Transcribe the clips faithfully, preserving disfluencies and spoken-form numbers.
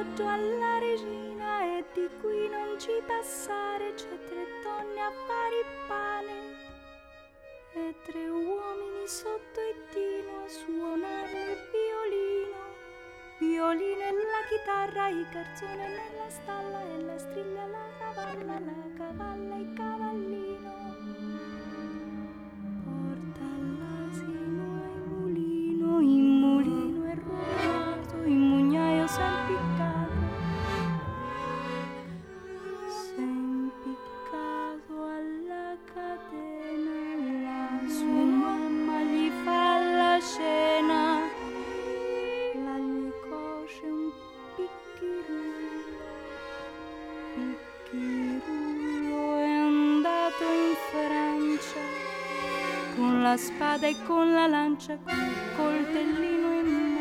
omaggio alla regina e di qui non ci passare, c'è tre donne a fare il pane e tre uomini sotto il tino a suonare il violino, violino e la chitarra, il garzone nella stalla e la striglia, la cavalla, la cavalla e il cavallino. Porta l'asino e il mulino, il mulino è rovinato, il mugnaio s'è impiccato, s'è impiccato alla catena, la sua mamma gli fa la cena, la gli cuoce un picchirullo, picchirullo è andato in Francia con la spada e con la lancia, con il coltellino in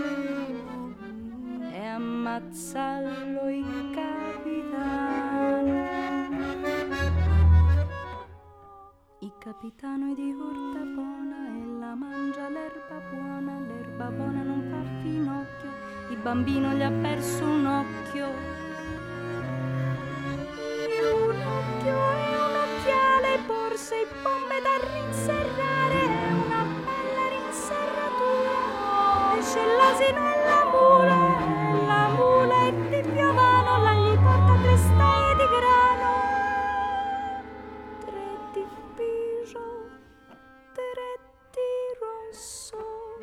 mano e ammazzallo il capitano. Il capitano è di Ortapona e la mangia l'erba buona, l'erba buona non fa finocchio, il bambino gli ha perso un occhio. Un occhio e un occhiale, borse e bombe da rinserrare, e una bella rinserratura, esce l'asino e la mula, e la mula è di Piovano, la gli porta tre staie di grano, tre di pigio, tre di rosso,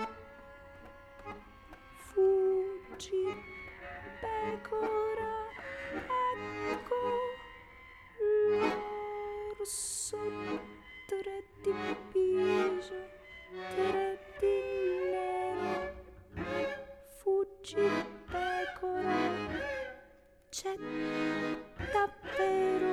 fuggi pecora, ecco l'orso, tre di pigio, tre di nero, fuggi pecora, c'è davvero